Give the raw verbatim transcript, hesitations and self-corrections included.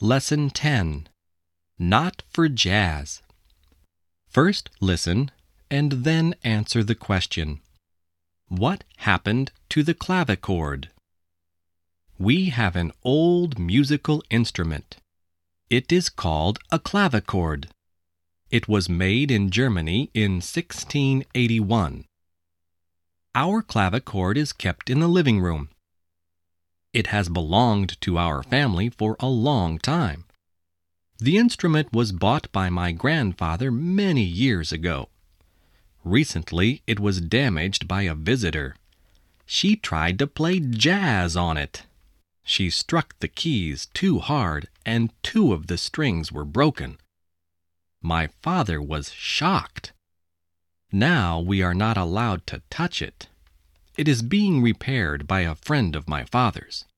Lesson ten. Not for Jazz. First listen and then answer the question. What happened to the clavichord? We have an old musical instrument. It is called a clavichord. It was made in Germany in sixteen eighty-one. Our clavichord is kept in the living room. It has belonged to our family for a long time. The instrument was bought by my grandfather many years ago. Recently, it was damaged by a visitor. She tried to play jazz on it. She struck the keys too hard, and two of the strings were broken. My father was shocked. Now we are not allowed to touch it. It is being repaired by a friend of my father's.